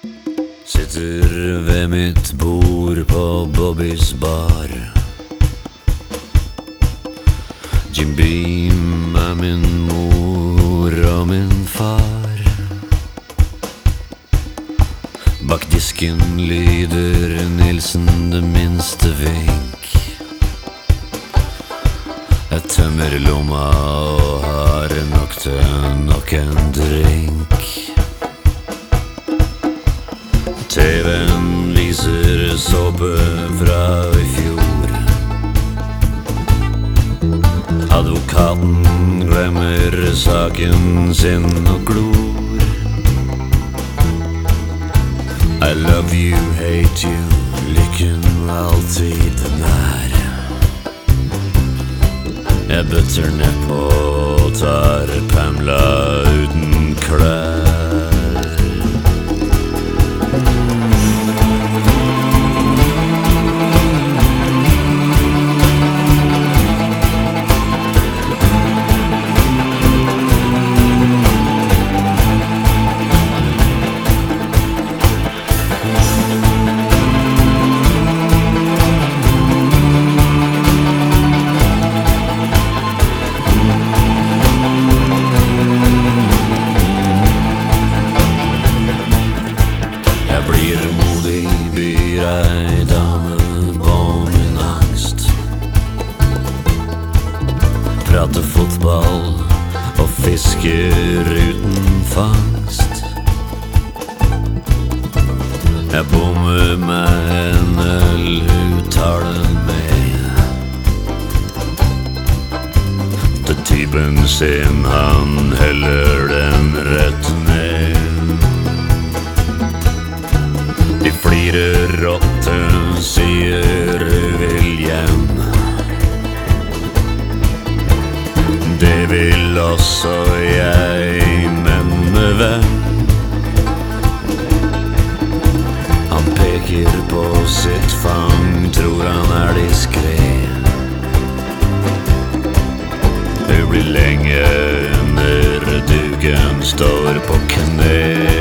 Sitter ved mitt bord på Bobbys bar. Jim Beam min mor og min far. Bak disken lyder Nilsen det minste vink. Jeg tømmer lomma og har nok til nok en drink. TV-en viser såpe fra I fjor. Advokaten glemmer saken sin og glor. I love you, hate you, lykken alltid nær. Jeg bøtter nedpå og tar Pamela uten klær. Prater fotball og fisker uten fangst. Jeg bommer med en øl, hun tar den med. Til typen sin, han heller den rett ned. De flirer rått, hun sier hun vil hjem. Det vil også jeg, men med hvem? Han peker på sitt fang, tror han diskret. Hun blir lenge under duken, står på kne.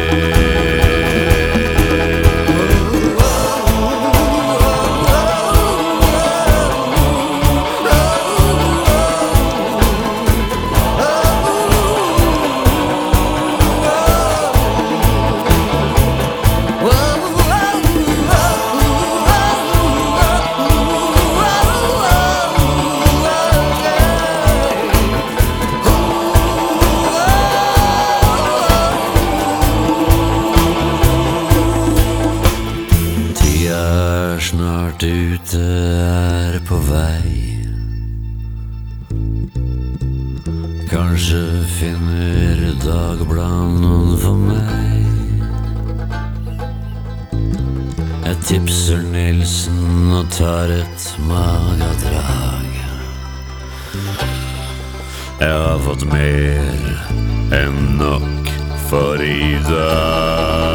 Snart ute, på vei. Kanskje finner Dagbladet noen for meg. Jeg tipser Nilsen og tar et magadrag. Jeg har fått mer enn nok for I dag.